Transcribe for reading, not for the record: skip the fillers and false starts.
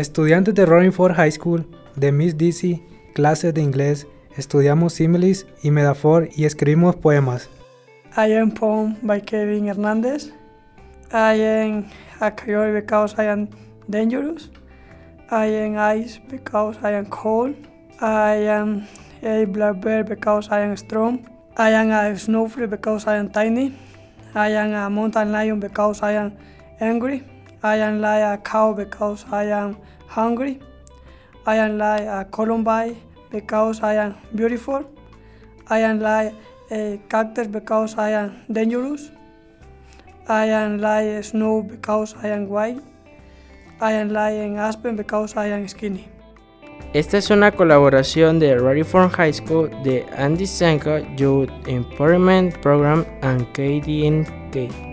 Estudiantes de Roaring Fork High School, de Miss Dizzy, clases de inglés, estudiamos símiles y metaphor y escribimos poemas. I am poem by Kevin Hernandez. I am a coyote because I am dangerous. I am ice because I am cold. I am a black bear because I am strong. I am a snowflake because I am tiny. I am a mountain lion because I am angry. I am like a cow because I am hungry. I am like a columbine because I am beautiful. I am like a cactus because I am dangerous. I am like snow because I am white. I am like an aspen because I am skinny. Esta es una colaboración de Roaring Fork High School, de Andy Sanka Youth Empowerment Program and KDNK.